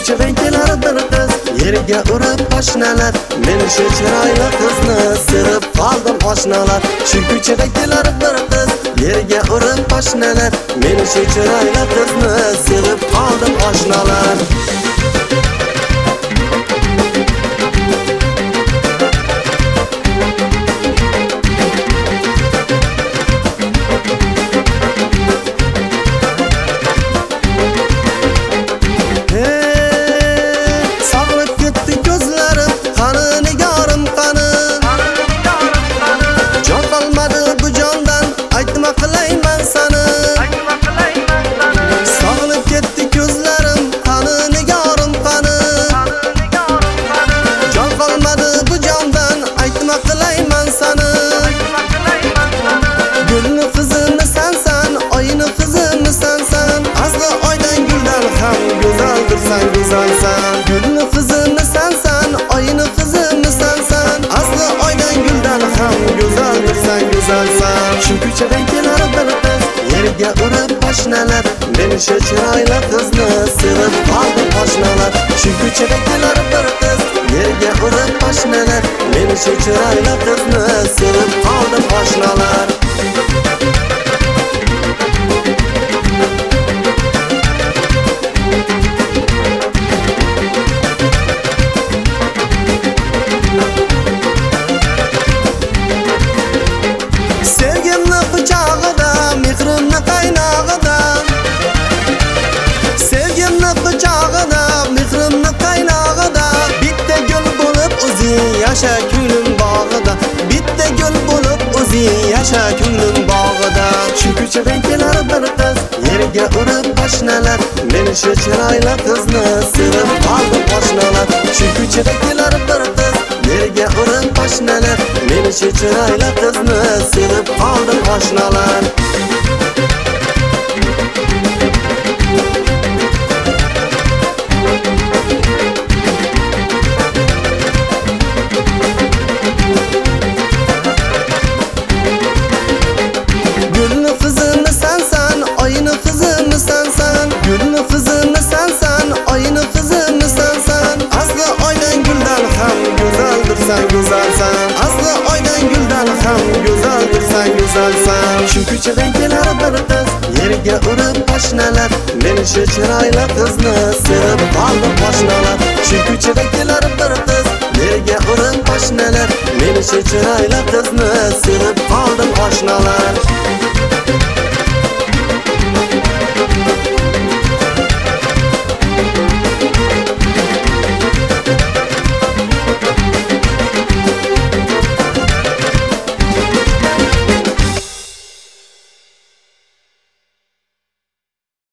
ko'chadan kelar bir qiz, yerga urib poshnalar. Men shu chiroyli qizni sevib qoldim oshnalar. Shu ko'chadan kelar bir qiz, yerga urib poshnalar. Men shu chiroyli qizni sevib qoldim oshnalar. Gülni qizini sensan, oyini qizini sensan. Asli oydan guldan ham go'zaldirsan, go'zalsan. Shu ko'chadan kelar bir qiz, yerga urib poshnalar. Men shu chiroyli qizni sevib qoldim oshnalar. Shu ko'chadan kelar bir qiz, yerga urib poshnalar. Men shu chiroyli qizni sevib qoldim oshnalar. Yaşa ko'nglim bog'ida, bitta gul bo'lib o'zing yasha ko'nglim bog'ida. Shu ko'chadan kelar bir qiz, yerga urib poshnalar. Men shu chiroyli qizni sevib qoldim oshnalar. Shu ko'chadan kelar bir qiz, yerga urib poshnalar. Men shu chiroyli qizni sevib qoldim oshnalar. Gülni qizini sensan, oyini qizini sensan. Asli oydan guldan ham go'zaldirsan, go'zalsan. Asli oydan guldan ham go'zaldirsan, go'zalsan. Shu ko'chadan kelar bir qiz, yerga urib poshnalar. Men shu chiroyli qizni sevib qoldim oshnalar. Shu ko'chadan kelar bir qiz, yerga urib poshnalar. Men shu chiroyli qizni sevib qoldim oshnalar.